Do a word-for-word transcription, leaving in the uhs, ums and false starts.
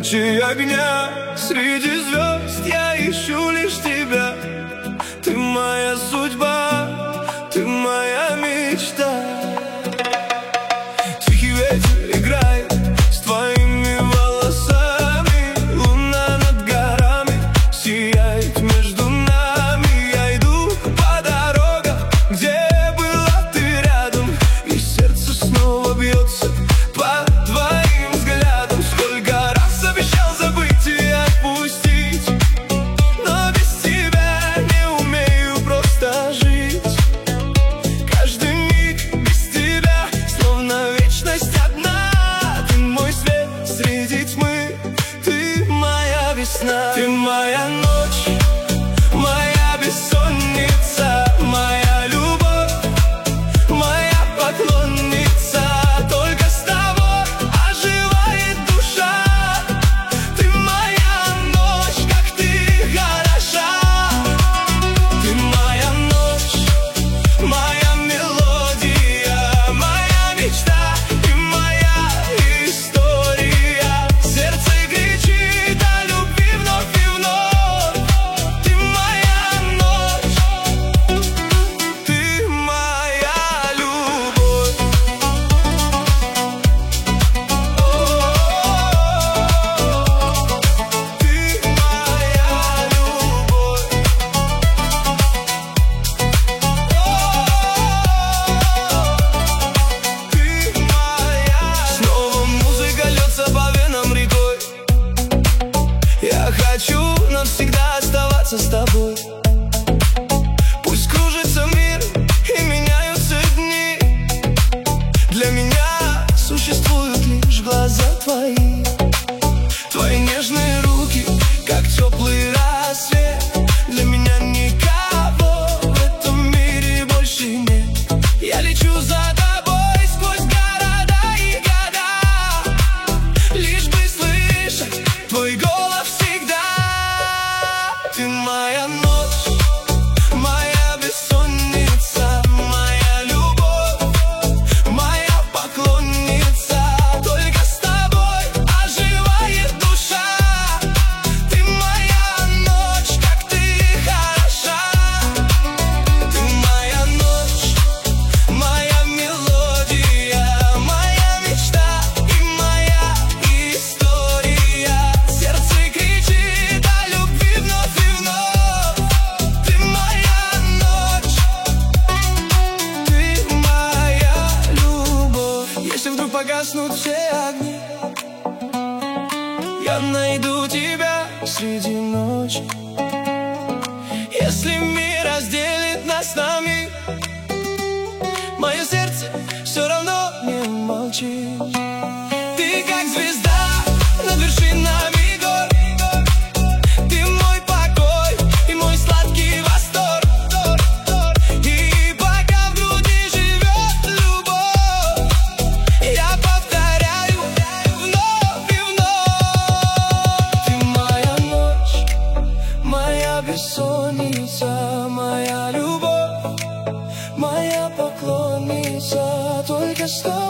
лучи огня. Среди звезд я ищу лишь тебя. Ты моя судьба, ты моя мечта. Тихий ветер играет с твоими волосами. Луна над горами сияет между нами. Я иду по дорогам, где была ты рядом, и сердце снова бьется по твоим взглядам. Сколько раз обещал забыть и отпустить, но без тебя не умею просто жить. Каждый миг без тебя словно вечность одна. Ты мой свет среди тьмы, ты моя весна. Ты моя ночь, моя бессонница, моя любовь, моя поклонница. Только с тобой оживает душа. Ты моя ночь, как ты хороша. Ты моя ночь, моя мелодия, моя мечта и моя история. Сердце кричит о любви вновь и вновь. Ты моя ночь, ты моя любовь. Ты моя любовь. Ты моя. Снова музыка льется по венам рекой. Я хочу навсегда оставаться с тобой. Пусть кружится мир и меняются дни, для меня существуют лишь глаза твои. Твои нежные руки, как теплый рассвет. Для меня никого в этом мире больше нет. Я лечу за тобой сквозь города и года, лишь бы слышать твой голос всегда. Ты моя ночь, моя бессонница, моя любовь, моя поклонница. Только с тобой оживает душа. Ты моя ночь, как ты хороша. Ты моя ночь, моя мелодия, моя мечта и моя история. Сердце кричит о любви вновь и вновь. Ты моя ночь, ты моя любовь. Если вдруг погаснут все огни, я найду тебя среди ночи. Если мир разделит нас на миг, мое сердце все равно не молчит. Ты как звезда над вершинами гор. Ты мой покой и мой сладкий восторг. И пока в груди живет любовь, я повторяю вновь и вновь. Ты моя ночь, моя бессонница, моя любовь, моя поклонница. Только с тобой